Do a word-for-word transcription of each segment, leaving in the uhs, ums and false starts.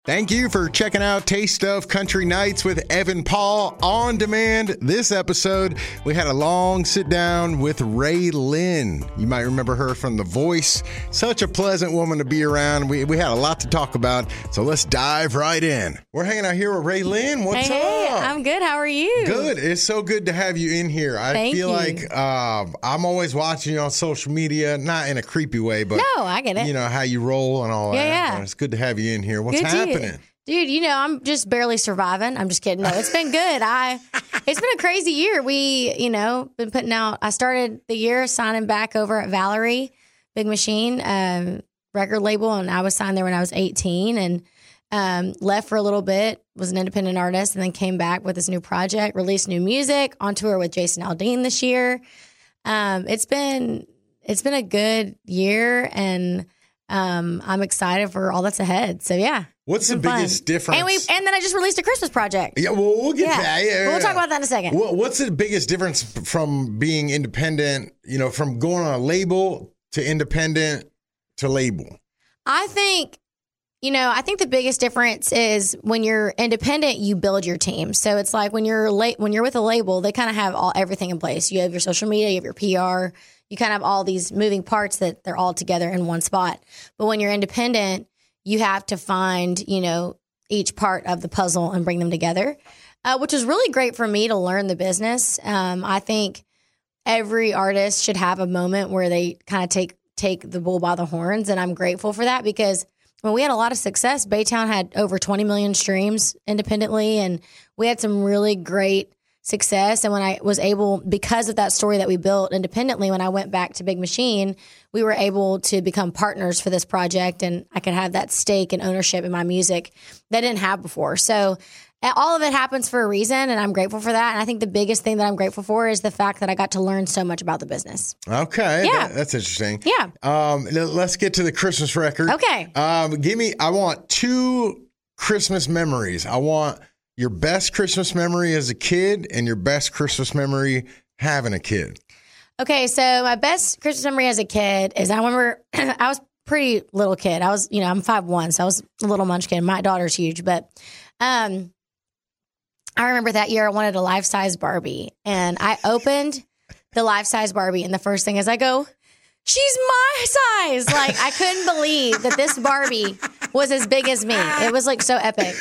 Thank you for checking out Taste of Country Nights with Evan Paul on demand. This episode, we had a long sit down with Ray Lynn. You might remember her from The Voice. Such a pleasant woman to be around. We we had a lot to talk about, so let's dive right in. We're hanging out here with Ray Lynn. What's hey, up? Hey, I'm good. How are you? Good. It's so good to have you in here. I Thank feel you. like uh, I'm always watching you on social media, not in a creepy way, but no, I get it. You know how you roll and all yeah, that. Yeah. It's good to have you in here. What's good happening? Dude. dude, you know, I'm just barely surviving. I'm just kidding. No, it's been good. I it's been a crazy year. We, you know, been putting out I started the year signing back over at Valerie Big Machine um, record label, and I was signed there when I was eighteen, and um, left for a little bit, was an independent artist, and then came back with this new project, released new music, on tour with Jason Aldean this year. Um, it's been it's been a good year, and um, I'm excited for all that's ahead. So yeah. What's the biggest fun. difference? And we and then I just released a Christmas project. Yeah, well, we'll get yeah. to that. Yeah, we'll yeah. talk about that in a second. Well, what's the biggest difference from being independent, you know, from going on a label to independent to label? I think, you know, I think the biggest difference is when you're independent, you build your team. So it's like when you're late, when you're with a label, they kind of have all everything in place. You have your social media, you have your P R, you kind of have all these moving parts that they're all together in one spot. But when you're independent, you have to find, you know, each part of the puzzle and bring them together, uh, which is really great for me to learn the business. Um, I think every artist should have a moment where they kind of take take the bull by the horns, and I'm grateful for that because when we had a lot of success, Baytown had over twenty million streams independently, and we had some really great success. And when I was able, because of that story that we built independently, when I went back to Big Machine, we were able to become partners for this project, and I could have that stake and ownership in my music that I didn't have before. So all of it happens for a reason, and I'm grateful for that. And I think the biggest thing that I'm grateful for is the fact that I got to learn so much about the business. Okay. Yeah. That, that's interesting. Yeah. Um, let's get to the Christmas record. Okay. Um, give me, I want two Christmas memories. I want your best Christmas memory as a kid and your best Christmas memory having a kid. Okay, so my best Christmas memory as a kid is I remember I was a pretty little kid. I was, you know, I'm five one, so I was a little munchkin. My daughter's huge, but um, I remember that year I wanted a life-size Barbie, and I opened the life-size Barbie, and the first thing is I go, she's my size. Like, I couldn't believe that this Barbie was as big as me. It was like so epic.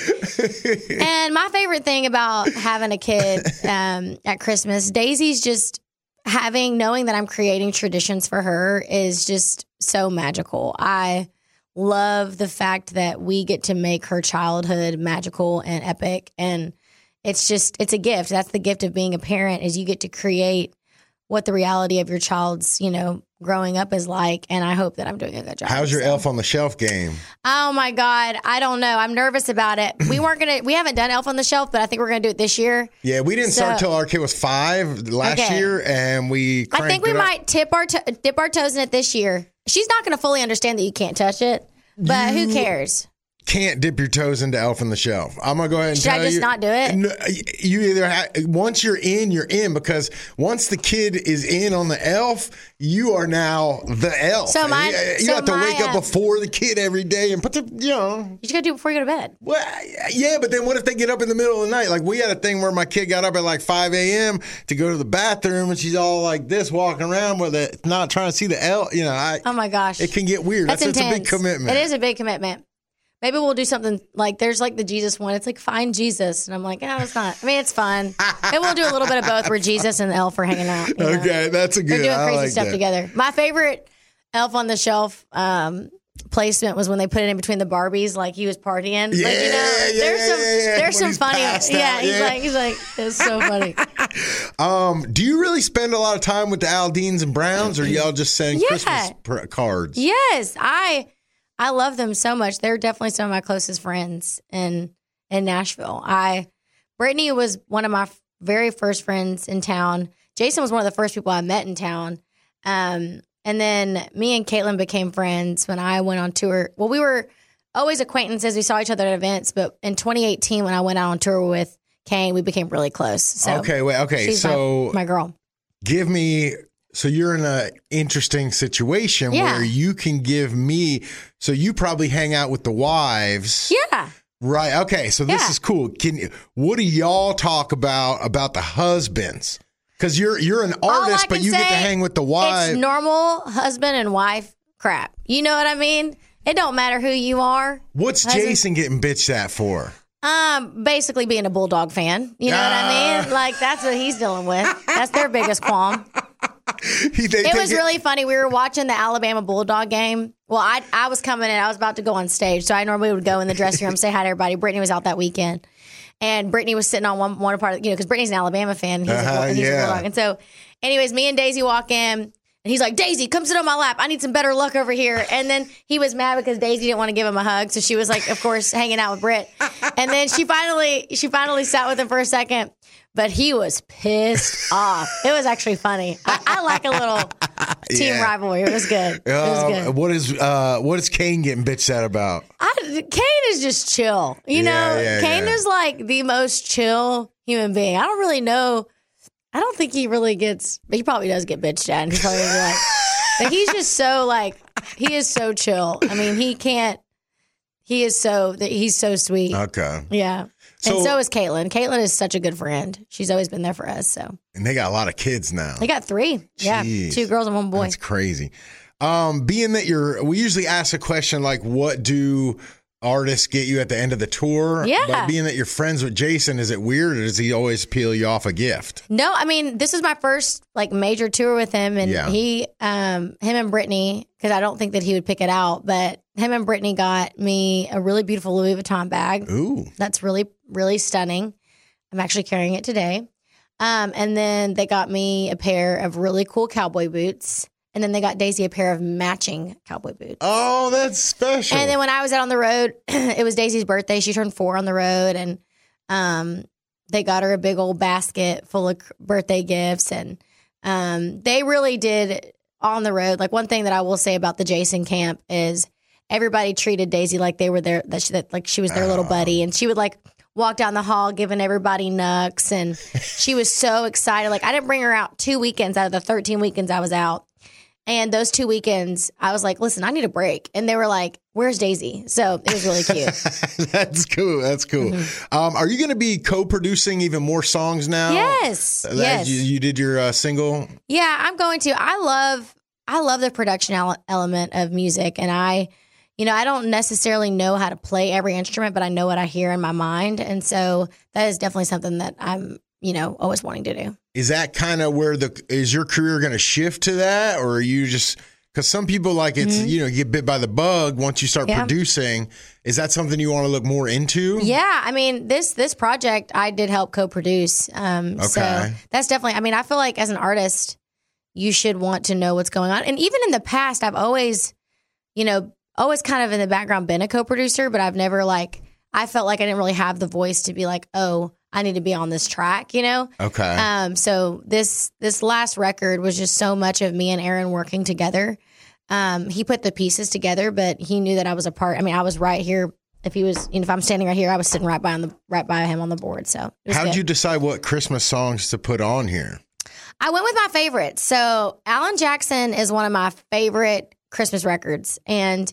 And my favorite thing about having a kid um, at Christmas, Daisy's just having, knowing that I'm creating traditions for her is just so magical. I love the fact that we get to make her childhood magical and epic. And it's just, it's a gift. That's the gift of being a parent, is you get to create what the reality of your child's, you know, growing up is like, and I hope that I'm doing a good job. How's your so. Elf on the Shelf game? Oh my God, I don't know. I'm nervous about it. We weren't gonna, we haven't done Elf on the Shelf, but I think we're gonna do it this year. Yeah, we didn't so, start till our kid was five last okay. year, and we. I think we might tip our to- dip our toes in it this year. She's not gonna fully understand that you can't touch it, but you, who cares? Can't dip your toes into Elf on the Shelf. I'm gonna go ahead and Should tell you. I just you, not do it? No, you either ha- once you're in, you're in, because onst the kid is in on the elf, you are now the elf. So my, you you so have to my, wake up uh, before the kid every day and put the, you know. You just gotta do it before you go to bed. Well, yeah, but then what if they get up in the middle of the night? Like, we had a thing where my kid got up at like five a.m. to go to the bathroom, and she's all like this, walking around with it, not trying to see the elf. You know, I. Oh my gosh, it can get weird. That's, That's intense. It's a big commitment. It is a big commitment. Maybe we'll do something like, there's like the Jesus one. It's like Find Jesus. And I'm like, oh, it's not. I mean, it's fun. And we'll do a little bit of both where Jesus and the elf are hanging out. You know? Okay, that's a good. They're doing I crazy like stuff that. together. My favorite Elf on the Shelf um, placement was when they put it in between the Barbies, like he was partying. Yeah, like, you know, yeah, there's some, yeah, yeah. there's When some he's funny. passed Yeah, out, he's yeah. like, he's like, it's so funny. Um, do you really spend a lot of time with the Aldeans and Browns, or y'all just send Yeah. Christmas pr- cards? Yes, I I love them so much. They're definitely some of my closest friends in in Nashville. I Brittany was one of my f- very first friends in town. Jason was one of the first people I met in town. Um, and then me and Caitlin became friends when I went on tour. Well, we were always acquaintances. We saw each other at events, but in twenty eighteen, when I went out on tour with Kane, we became really close. So okay, wait, okay, she's so my, my girl. Give me. So you're in an interesting situation Yeah. where you can give me. So you probably hang out with the wives. Yeah. Right. Okay. So this Yeah. is cool. Can you, what do y'all talk about about the husbands? Because you're you're an All I artist, but can you get to say, hang with the wife. It's normal husband and wife crap. You know what I mean? It don't matter who you are. What's Husband- Jason getting bitched at for? Um, basically being a Bulldog fan. You know Ah. what I mean? Like that's what he's dealing with. That's their biggest qualm. He, they, It they was get- really funny. We were watching the Alabama Bulldog game. Well, I I was coming in. I was about to go on stage, so I normally would go in the dressing room, say hi to everybody. Brittany was out that weekend, and Brittany was sitting on one one part, of, you know, because Brittany's an Alabama fan. He's, Uh-huh, a, he's yeah. a Bulldog, and so, anyways, me and Daisy walk in, and he's like, "Daisy, come sit on my lap. I need some better luck over here." And then he was mad because Daisy didn't want to give him a hug, so she was like, of course, hanging out with Britt. And then she finally she finally sat with him for a second. But he was pissed off. It was actually funny. I, I like a little team Yeah. rivalry. It was good. It was Uh, good. what is uh, what is Kane getting bitched at about? I, Kane is just chill. You Yeah, know, yeah, Kane yeah. is like the most chill human being. I don't really know. I don't think he really gets, but he probably does get bitched at. And he's probably gonna be like, but he's just so like, he is so chill. I mean, he can't, he is so, he's so sweet. Okay. Yeah. So- and so is Caitlin. Caitlin is such a good friend. She's always been there for us. So And they got a lot of kids now. they got three. Yeah. Jeez. Two girls and one boy. That's crazy. Um, being that you're, we usually ask a question like, what do artists get you at the end of the tour? Yeah. But being that you're friends with Jason, is it weird or does he always peel you off a gift? No, I mean, this is my first like major tour with him, and Yeah. he, um, him and Brittany, because I don't think that he would pick it out, but him and Brittany got me a really beautiful Louis Vuitton bag. Ooh. That's really, really stunning. I'm actually carrying it today. Um, and then they got me a pair of really cool cowboy boots, and then they got Daisy a pair of matching cowboy boots. Oh, that's special. And then when I was out on the road, it was Daisy's birthday. She turned four on the road, and um, they got her a big old basket full of birthday gifts. And um, they really did on the road. Like one thing that I will say about the Jason camp is everybody treated Daisy like they were there, that she, that, like she was their little buddy, and she would like walk down the hall giving everybody nucks, and she was so excited. Like I didn't bring her out two weekends out of the thirteen weekends I was out. And those two weekends, I was like, listen, I need a break. And they were like, where's Daisy? So it was really cute. That's cool. That's cool. Mm-hmm. Um, are you going to be co-producing even more songs now? Yes. That- Yes. You, you did your uh, single. Yeah, I'm going to. I love, I love the production ele- element of music. And I, you know, I don't necessarily know how to play every instrument, but I know what I hear in my mind. And so that is definitely something that I'm, you know, always wanting to do. Is that kind of where the is your career going to shift to that, or are you just because some people like it's Mm-hmm. you know you get bit by the bug once you start Yeah. producing? Is that something you want to look more into? Yeah, I mean this this project I did help co-produce. Um, So Okay. that's definitely. I mean, I feel like as an artist, you should want to know what's going on. And even in the past, I've always, you know, always kind of in the background been a co-producer, but I've never like I felt like I didn't really have the voice to be like, oh, I need to be on this track, you know. Okay. Um, so this this last record was just so much of me and Aaron working together. Um, he put the pieces together, but he knew that I was a part. I mean, I was right here. If he was, you know, if I'm standing right here, I was sitting right by on the right by him on the board. So it was How did good. you decide what Christmas songs to put on here? I went with my favorites. So Alan Jackson is one of my favorite Christmas records, and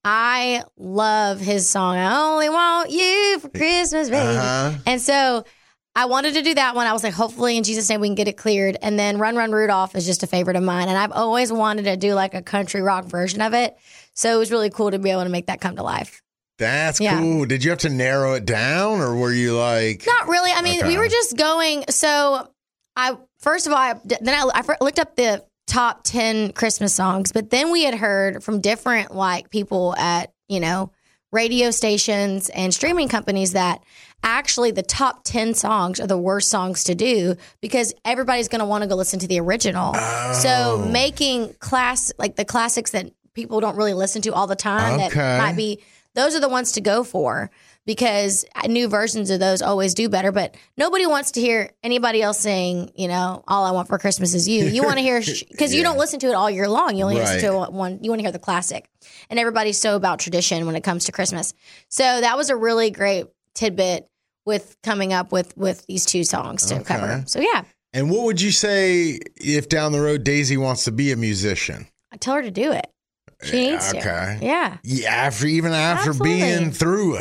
I love his song, I Only Want You for Christmas, baby. Uh-huh. And so I wanted to do that one. I was like, hopefully in Jesus' name we can get it cleared. And then Run, Run, Rudolph is just a favorite of mine. And I've always wanted to do like a country rock version of it. So it was really cool to be able to make that come to life. That's Yeah. cool. Did you have to narrow it down, or were you like? Not really. I mean, Okay. we were just going. So I, first of all, I, then I, I fir- looked up the top ten Christmas songs, but then we had heard from different like people at, you know, radio stations and streaming companies that actually the top ten songs are the worst songs to do because everybody's going to want to go listen to the original. So making class, like the classics that people don't really listen to all the time Okay. that might be, those are the ones to go for because new versions of those always do better. But nobody wants to hear anybody else sing, you know, All I Want for Christmas Is You. You want to hear, because you Yeah. don't listen to it all year long. You only Right. listen to it one, you want to hear the classic. And everybody's so about tradition when it comes to Christmas. So that was a really great tidbit with coming up with, with these two songs to Okay. cover. So yeah, And what would you say if down the road Daisy wants to be a musician? I tell her to do it. She needs Okay. to. Yeah. Yeah, after even after Absolutely. being through it.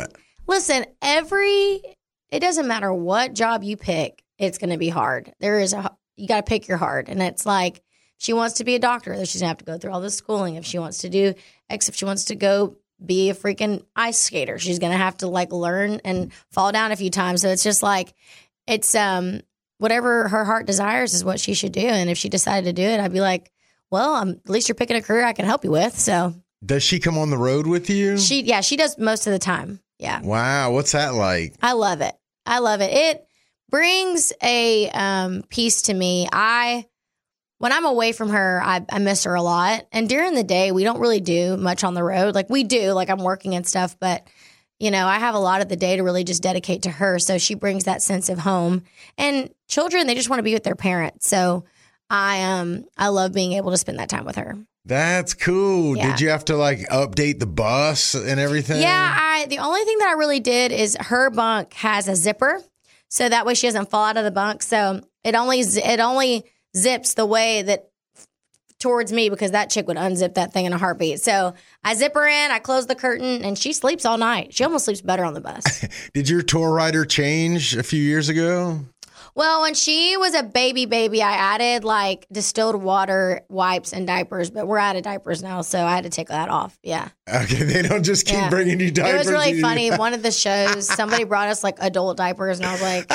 Listen, every, it doesn't matter what job you pick, it's going to be hard. There is a, you got to pick your heart. And it's like, she wants to be a doctor, then she's going to have to go through all this schooling. If she wants to do X, if she wants to go be a freaking ice skater, she's going to have to like learn and fall down a few times. So it's just like, it's um whatever her heart desires is what she should do. And if she decided to do it, I'd be like, well, um, at least you're picking a career I can help you with. So does she come on the road with you? She, yeah, she does most of the time. Yeah. Wow. What's that like? I love it. I love it. It brings a um, peace to me. I, when I'm away from her, I, I miss her a lot. And during the day, we don't really do much on the road. Like we do, like I'm working and stuff, but you know, I have a lot of the day to really just dedicate to her. So she brings that sense of home. And children, they just want to be with their parents. So I um I love being able to spend that time with her. That's cool. Yeah. Did you have to like update the bus and everything? Yeah, I the only thing that I really did is her bunk has a zipper. So that way she doesn't fall out of the bunk. So it only it only zips the way that towards me, because that chick would unzip that thing in a heartbeat. So I zip her in, I close the curtain, and she sleeps all night. She almost sleeps better on the bus. Did your tour rider change a few years ago? Well, when she was a baby baby, I added like distilled water, wipes, and diapers, but we're out of diapers now, so I had to take that off. Yeah. Okay, they don't just keep yeah. bringing you diapers. It was really funny. One of the shows, somebody brought us like adult diapers, and I was like,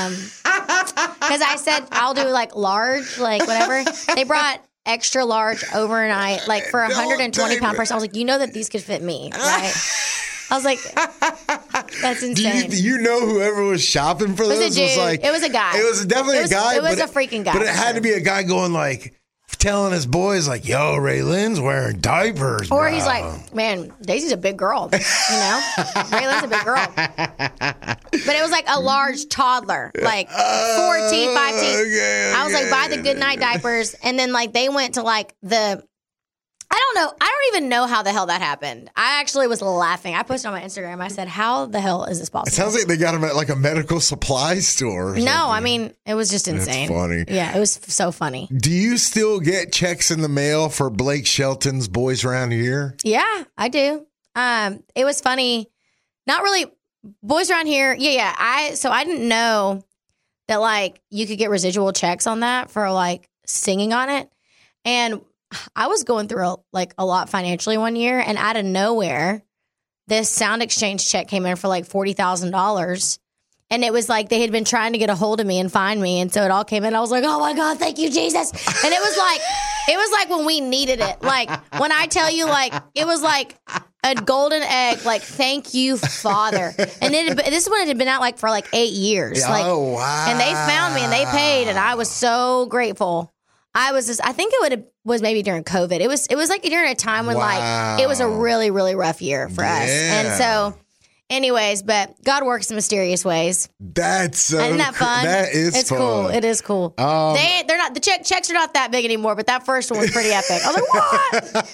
um, because I said I'll do like large, like whatever. They brought extra large overnight, like for a one hundred twenty pound person. I was like, you know that these could fit me, right? I was like, that's insane. Do you, you know whoever was shopping for it was this a dude. was like, it was a guy. It was definitely it was, a guy. It was but a freaking guy. But it had sure. to be a guy going like, telling his boys like, yo, Ray Lynn's wearing diapers, Or bro. he's like, man, Daisy's a big girl, you know? Ray Lynn's a big girl. But it was like a large toddler, like fourteen, fifteen. Okay, I was like, okay. buy the good night diapers. And then like they went to like the, I don't know. I don't even know how the hell that happened. I actually was laughing. I posted on my Instagram. I said, how the hell is this possible? It sounds like they got them at like a medical supply store. Or no, something. I mean, it was just insane. That's funny. Yeah, it was so funny. Do you still get checks in the mail for Blake Shelton's Boys Around Here? Yeah, I do. Um, it was funny. Not really. Boys Around Here. Yeah, yeah. I so I didn't know that like you could get residual checks on that for like singing on it. And I was going through a, like a lot financially one year, and out of nowhere, this Sound Exchange check came in for like forty thousand dollars. And it was like they had been trying to get a hold of me and find me. And so it all came in. I was like, oh my God, thank you, Jesus. And it was like, it was like when we needed it. Like when I tell you, like, it was like a golden egg, like, thank you, Father. And it, this one had been out like for like eight years. Like, oh, wow. And they found me and they paid. And I was so grateful. I was just, I think it would have was maybe during COVID. It was, it was like during a time when wow. like, it was a really, really rough year for yeah. us. And so, anyways, but God works in mysterious ways. That's so Isn't that fun? That is it's fun. cool. It is cool. Um, they they're not the check, checks are not that big anymore, but that first one was pretty epic. I was like,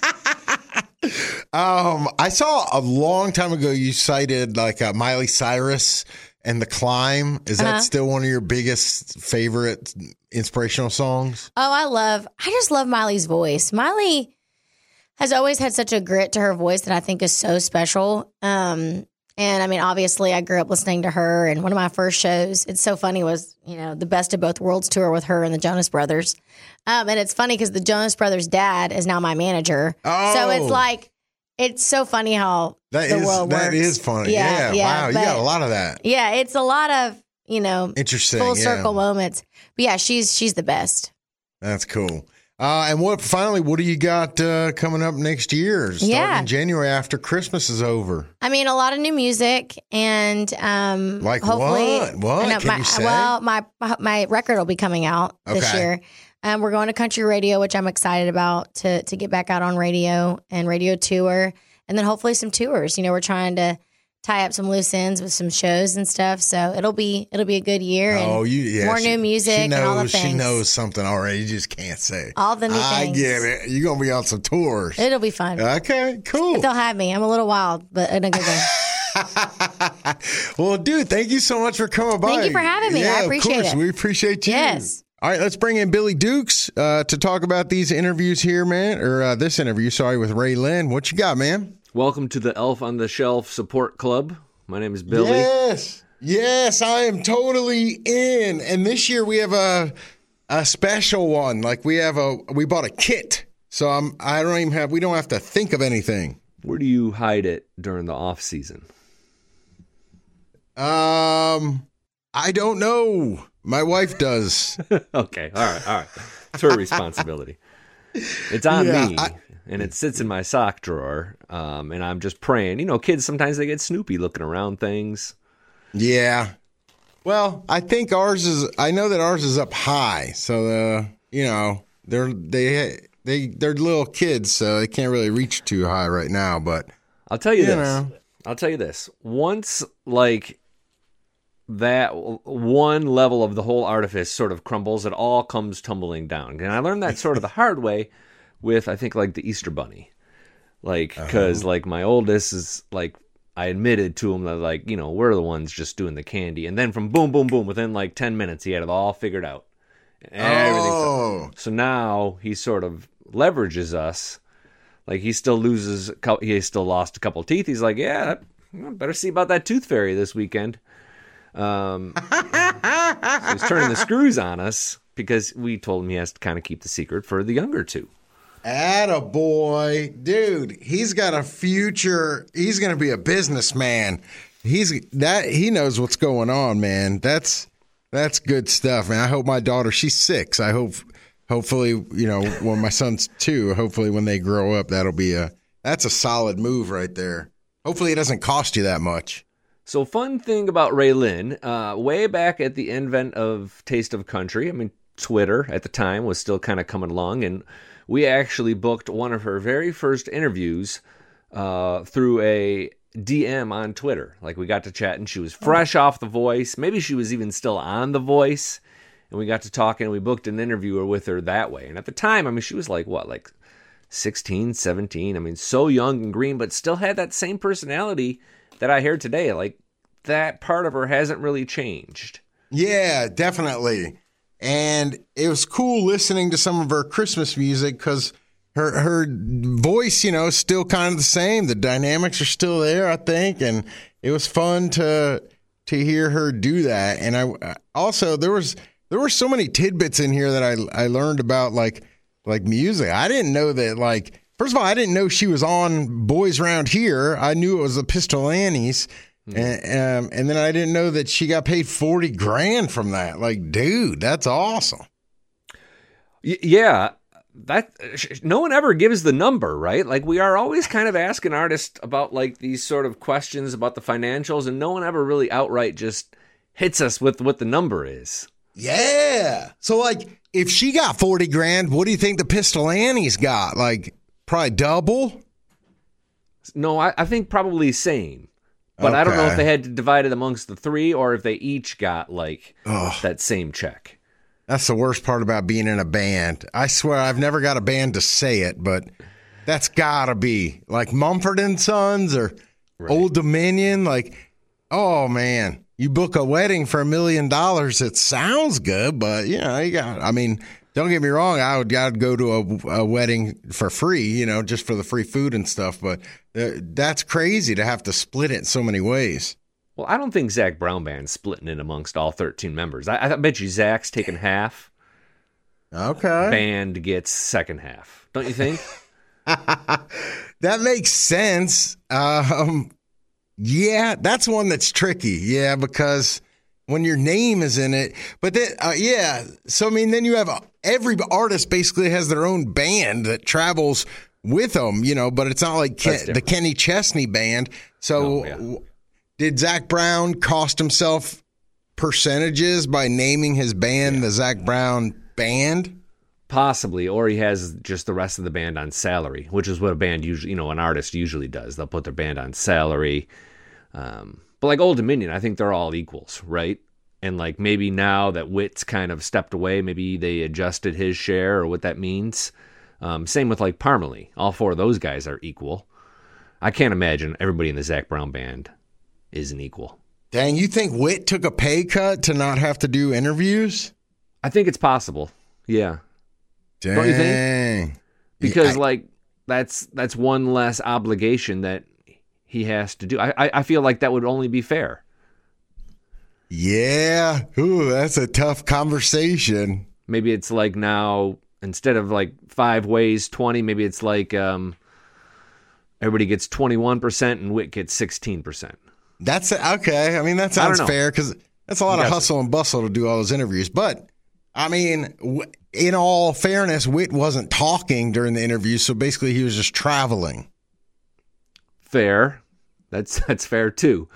what? um, I saw a long time ago you cited like uh, Miley Cyrus and The Climb. Is that Uh-huh. still one of your biggest favorite inspirational songs? Oh, I love. I just love Miley's voice. Miley has always had such a grit to her voice that I think is so special. Um, and I mean, obviously, I grew up listening to her. And one of my first shows, it's so funny, was, you know, the Best of Both Worlds tour with her and the Jonas Brothers. Um, and it's funny because the Jonas Brothers' dad is now my manager. Oh. So it's like, it's so funny how That the is world that works. is funny. Yeah, Yeah, yeah, wow, you but- got a lot of that. Yeah, it's a lot of, you know, Interesting. full yeah. circle moments. But yeah, she's she's the best. That's cool. Uh, and what finally, what do you got uh, coming up next year? Starting Yeah. in January after Christmas is over. I mean, a lot of new music, and um, Like hopefully, what? What? I know, Can my, you say? Well, my my record will be coming out this Okay. year. Um, we're going to country radio, which I'm excited about to to get back out on radio and radio tour, and then hopefully some tours. You know, we're trying to tie up some loose ends with some shows and stuff. So it'll be it'll be a good year. And Oh, you yeah. more she- new music she and knows, all the things. She knows something already. You just can't say. All the new I things. get it. You're gonna be on some tours. It'll be fun. Okay, cool. If they'll have me. I'm a little wild, but in a good way. Well, dude, thank you so much for coming by. Thank you for having me. I Yeah, appreciate of course. it. We appreciate you. Yes. All right, let's bring in Billy Dukes uh, to talk about these interviews here, man, or uh, this interview, sorry, with Ray Lynn. What you got, man? Welcome to the Elf on the Shelf Support Club. My name is Billy. Yes. Yes, I am totally in. And this year we have a a special one. Like we have a we bought a kit. So I'm I don't even have we don't have to think of anything. Where do you hide it during the off season? Um I don't know. My wife does. Okay. All right. All right. It's her responsibility. It's on Yeah, me. I- And it sits in my sock drawer. Um, and I'm just praying. You know, kids, sometimes they get snoopy looking around things. Yeah. Well, I think ours is I know that ours is up high. So uh, you know, they're they they they're little kids, so they can't really reach too high right now, but I'll tell you, You this. know. I'll tell you this. Once, like, that one level of the whole artifice sort of crumbles, it all comes tumbling down. And I learned that sort of the hard way with, I think, like, the Easter Bunny. Like, because, uh-huh. like, my oldest is, like, I admitted to him that, like, you know, we're the ones just doing the candy. And then from boom, boom, boom, within, like, ten minutes, he had it all figured out. Everything. Oh. So now he sort of leverages us. Like, he still loses, he still lost a couple teeth. He's like, yeah, better see about that tooth fairy this weekend. Um, so he's turning the screws on us because we told him he has to kind of keep the secret for the younger two. Attaboy. Dude, he's got a future. He's going to be a businessman. He's that he knows what's going on, man. That's that's good stuff, man. I hope my daughter, she's six. I hope hopefully, you know, when my son's two, hopefully when they grow up, that'll be a that's a solid move right there. Hopefully it doesn't cost you that much. So fun thing about Raylin, uh, way back at the invent of Taste of Country, I mean, Twitter at the time was still kind of coming along, and we actually booked one of her very first interviews uh, through a D M on Twitter. Like, we got to chat, and she was fresh oh. off The Voice. Maybe she was even still on The Voice, and we got to talk, and we booked an interview with her that way. And at the time, I mean, she was like, what, like sixteen, seventeen? I mean, so young and green, but still had that same personality that I hear today. Like, that part of her hasn't really changed. Yeah, definitely. And it was cool listening to some of her Christmas music because her her voice, you know, is still kind of the same. The dynamics are still there, I think, and it was fun to to hear her do that. And I also there was there were so many tidbits in here that I I learned about like like music. I didn't know that like first of all, I didn't know she was on Boys Round Here. I knew it was the Pistol Annies. And, um, and then I didn't know that she got paid forty grand from that. Like, dude, that's awesome. Y- yeah, that no one ever gives the number, right? Like, we are always kind of asking artists about like these sort of questions about the financials, and no one ever really outright just hits us with what the number is. Yeah. So, like, if she got forty grand, what do you think the Pistol Annies got? Like, probably double? No, I, I think probably same. But okay. I don't know if they had to divide it amongst the three or if they each got, like, Ugh. that same check. That's the worst part about being in a band. I swear I've never got a band to say it, but that's got to be. Like Mumford and Sons or right. Old Dominion. Like, oh, man, you book a wedding for a million dollars. It sounds good, but, you know, you got, I mean, don't get me wrong. I would I'd go to a, a wedding for free, you know, just for the free food and stuff. But uh, that's crazy to have to split it in so many ways. Well, I don't think Zac Brown Band's splitting it amongst all thirteen members. I, I bet you Zach's taking half. Okay. Band gets second half. Don't you think? That makes sense. Um, yeah, that's one that's tricky. Yeah, because when your name is in it. But then, uh, yeah, so I mean, then you have every artist basically has their own band that travels with them, you know, but it's not like Ken, the Kenny Chesney band. So oh, yeah. Did Zac Brown cost himself percentages by naming his band yeah. the Zac Brown Band? Possibly, or he has just the rest of the band on salary, which is what a band usually, you know, an artist usually does. They'll put their band on salary. Um, but like Old Dominion, I think they're all equals, right? And like maybe now that Witt's kind of stepped away, maybe they adjusted his share or what that means. Um, same with like Parmalee. All four of those guys are equal. I can't imagine everybody in the Zac Brown Band isn't equal. Dang, you think Witt took a pay cut to not have to do interviews? I think it's possible. Yeah. Dang. Don't you think? Because yeah, I, like that's that's one less obligation that he has to do. I, I, I feel like that would only be fair. Yeah. Ooh, that's a tough conversation. Maybe it's like now, instead of like five ways, twenty, maybe it's like um, everybody gets twenty-one percent and Whit gets sixteen percent. That's okay. I mean, that sounds fair because that's a lot of hustle and bustle to do all those interviews. But, I mean, w- in all fairness, Whit wasn't talking during the interview, so basically he was just traveling. Fair. That's that's fair, too.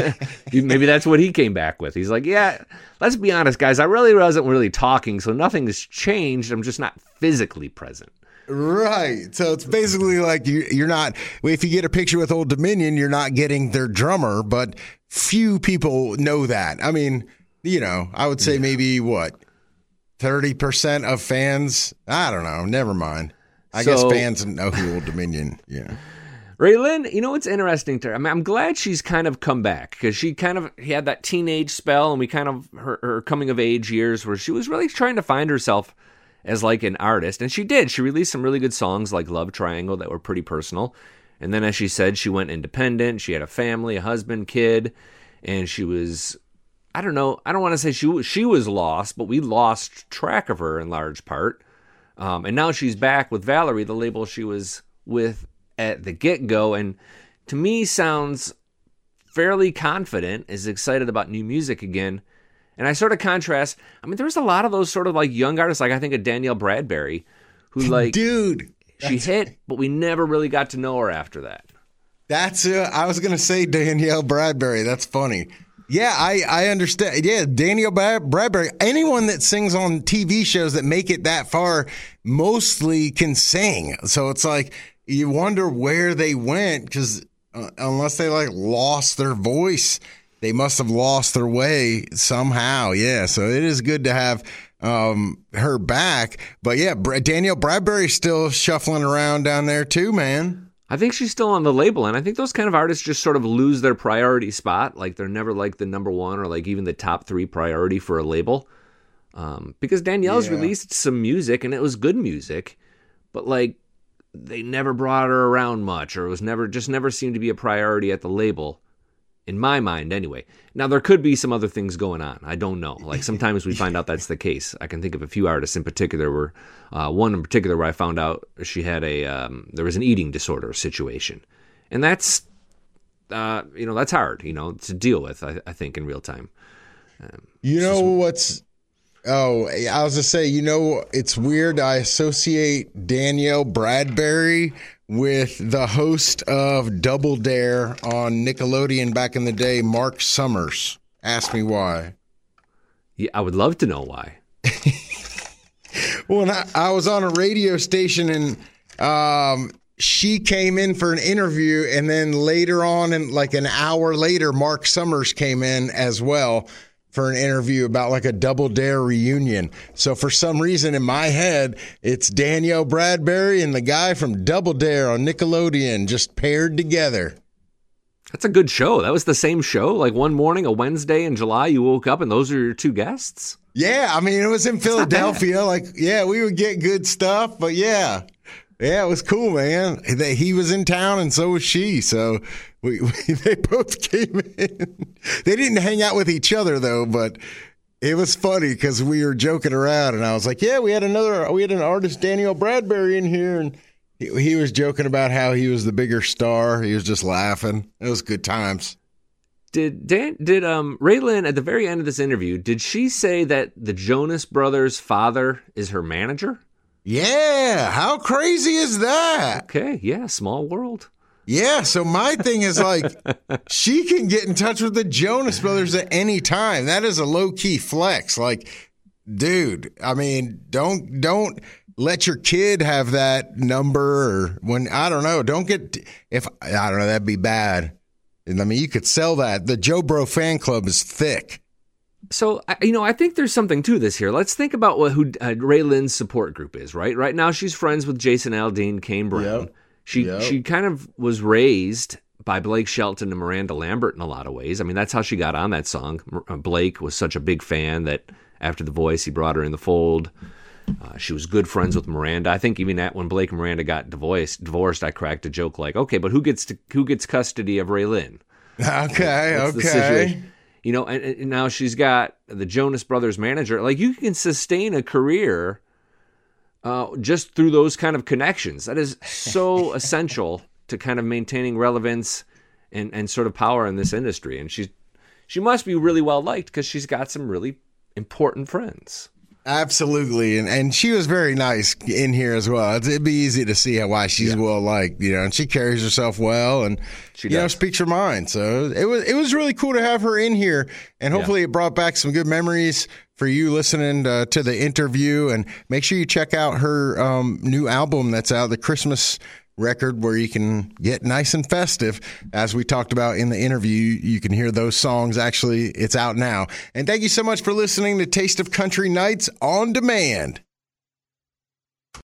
Maybe that's what he came back with. He's like, yeah, let's be honest, guys. I really wasn't really talking, so nothing has changed. I'm just not physically present. Right. So it's basically like you, you're not, if you get a picture with Old Dominion, you're not getting their drummer, but few people know that. I mean, you know, I would say yeah. maybe what, thirty percent of fans? I don't know. Never mind. I so, guess fans know who Old Dominion, yeah. Raylin, you know what's interesting to her? I mean, I'm glad she's kind of come back because she kind of he had that teenage spell and we kind of, her, her coming of age years where she was really trying to find herself as like an artist. And she did. She released some really good songs like Love Triangle that were pretty personal. And then as she said, she went independent. She had a family, a husband, kid, and she was, I don't know, I don't want to say she, she was lost, but we lost track of her in large part. Um, and now she's back with Valerie, the label she was with at the get-go, and to me sounds fairly confident, is excited about new music again. And I sort of contrast, I mean, there's a lot of those sort of like young artists, like I think of Danielle Bradbury, who like, dude, she hit, but we never really got to know her after that. That's, uh, I was going to say Danielle Bradbury. That's funny. Yeah, I, I understand. Yeah, Danielle Bradbury, anyone that sings on T V shows that make it that far mostly can sing. So it's like, you wonder where they went because uh, unless they like lost their voice, they must have lost their way somehow. Yeah, so it is good to have um, her back. But yeah, Danielle Bradbury's still shuffling around down there too, man. I think she's still on the label, and I think those kind of artists just sort of lose their priority spot. Like they're never like the number one or like even the top three priority for a label. Um, because Danielle's yeah. released some music, and it was good music, but like, they never brought her around much, or it was never just never seemed to be a priority at the label, in my mind anyway. Now, there could be some other things going on. I don't know. Like, sometimes we find out that's the case. I can think of a few artists in particular where, uh, one in particular where I found out she had a, um, there was an eating disorder situation. And that's, uh, you know, that's hard, you know, to deal with, I, I think, in real time. Um, you know what's... Oh, I was going to say, you know, it's weird. I associate Danielle Bradbury with the host of Double Dare on Nickelodeon back in the day, Mark Summers. Ask me why. Yeah, I would love to know why. Well, I, I was on a radio station and um, she came in for an interview, and then later on, and like an hour later, Mark Summers came in as well for an interview about like a Double Dare reunion. So for some reason in my head, it's Danielle Bradbury and the guy from Double Dare on Nickelodeon just paired together. That's a good show. That was the same show. Like one morning, a Wednesday in July, you woke up and those are your two guests? Yeah, I mean, it was in Philadelphia. Like, yeah, we would get good stuff, but yeah. Yeah, it was cool, man. He was in town and so was she. So we, we they both came in. They didn't hang out with each other though, but it was funny because we were joking around, and I was like, "Yeah, we had another, we had an artist, Danielle Bradbury, in here," and he, he was joking about how he was the bigger star. He was just laughing. It was good times. Did Dan, did um Raylin at the very end of this interview, did she say that the Jonas Brothers' father is her manager? Yeah, how crazy is that? Okay, yeah, small world. Yeah, so my thing is like, she can get in touch with the Jonas Brothers at any time. That is a low-key flex. Like, dude, I mean, don't don't let your kid have that number, or when, I don't know, don't get, if, I don't know, that'd be bad. I mean, you could sell that. The Joe Bro fan club is thick. So, you know, I think there's something to this here. Let's think about what who uh, Raylin's support group is, right? Right now, she's friends with Jason Aldean, Kane Brown. Yep. She yep. she kind of was raised by Blake Shelton and Miranda Lambert in a lot of ways. I mean, that's how she got on that song. Blake was such a big fan that after The Voice, he brought her in the fold. Uh, she was good friends with Miranda. I think even at when Blake and Miranda got divorced, divorced, I cracked a joke like, okay, but who gets to, who gets custody of Raylene? Okay, What's the okay. situation? You know, and, and now she's got the Jonas Brothers manager. Like, you can sustain a career uh, just through those kind of connections. That is so essential to kind of maintaining relevance and, and sort of power in this industry. And she's she must be really well liked because she's got some really important friends. Absolutely, and and she was very nice in here as well. It'd be easy to see how, why she's Yeah. well liked, you know, and she carries herself well, and She you know does. speaks her mind. So it was it was really cool to have her in here, and hopefully it brought back some good memories for you listening to, to the interview. And make sure you check out her um, new album that's out, the Christmas record, where you can get nice and festive. As we talked about in the interview, you can hear those songs. Actually, it's out now. And thank you so much for listening to Taste of Country Nights on Demand.